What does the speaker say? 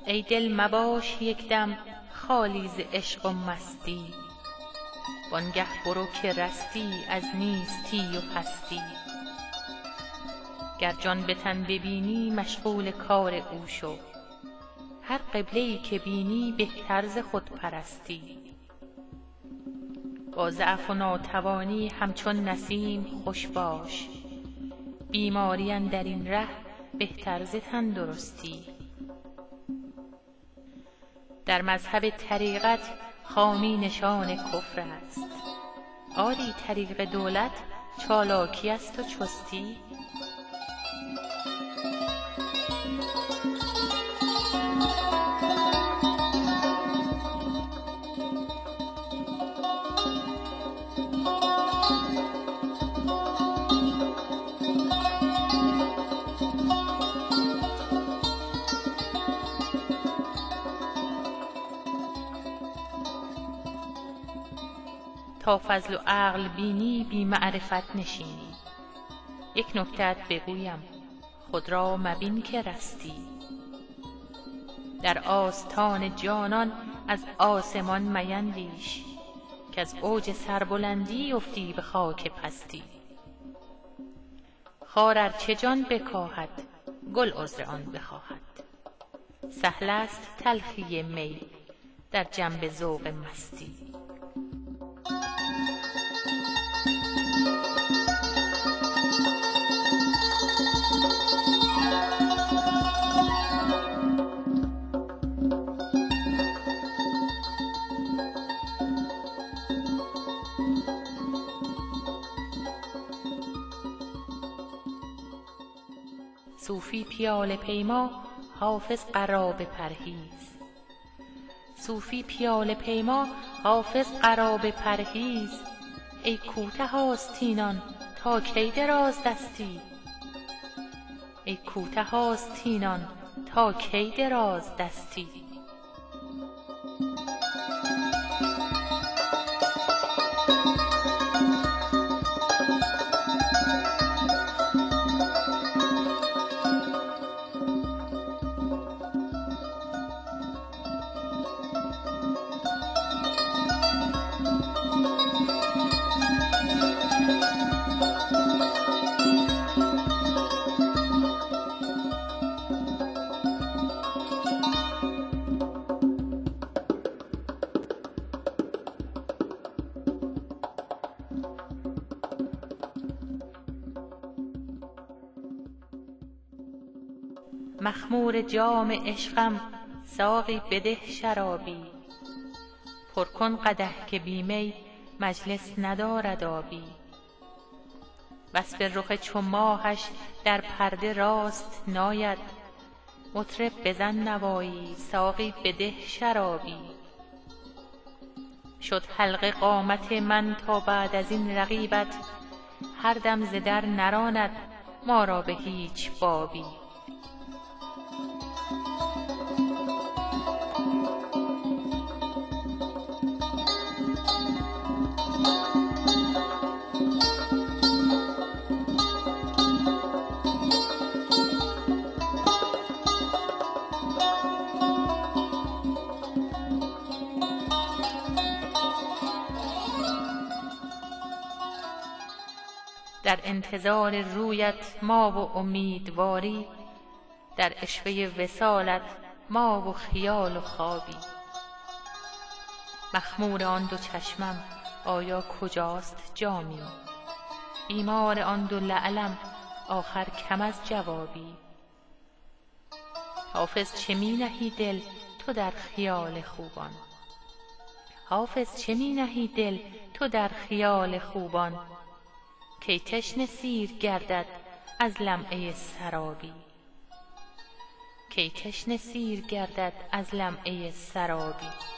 ای دل مباش یک دم خالی ز عشق و مستی، وانگه برو که رستی از نیستی و هستی. گر جان به تن ببینی مشغول کار او شو، هر قبله‌ای که بینی بهتر ز خود پرستی. با ضعف و ناتوانی همچون نسیم خوش باش، بیماری اندر این ره بهتر ز تندرستی. در مذهب طریقت خامی نشان کفر است، آری طریق دولت چالاکی است و چستی. تا فضل و عقل بینی بی معرفت نشینی، یک نکته ات بگویم خود را مبین که رستی. در آستان جانان از آسمان میندیش، کز اوج سربلندی افتی به خاک پستی. خار ار چه جان بکاهد گل عذر آن بخواهد، سهل است تلخی می در جنب ذوق مستی. صوفی پیاله پیما حافظ قرابه پرهیز، صوفی پیاله پیما حافظ قرابه پرهیز. ای کوته آستینان تا کی دراز دستی، ای کوته آستینان تا کی دراز دستی. مخمور جام عشقم ساقی بده شرابی، پر کن قدح که بی می مجلس ندارد آبی. وصف رخ چو ماهش در پرده راست ناید، مطرب بزن نوایی ساقی بده شرابی. شد حلقه قامت من تا بعد از این رقیبت، هر دم ز در نراند ما را به هیچ بابی. در انتظار رویت ما و امیدواری، در عشوه وصالت ما و خیال و خوابی. مخمور آن دو چشمم آیا کجاست جامی، بیمار آن دو لعلم آخر کم از جوابی. حافظ چه می نهی دل تو در خیال خوبان، حافظ چه می نهی دل تو در خیال خوبان. کی تشنه سیر گردد از لمعه سرابی، کی تشنه سیر گردد از لمعه سرابی.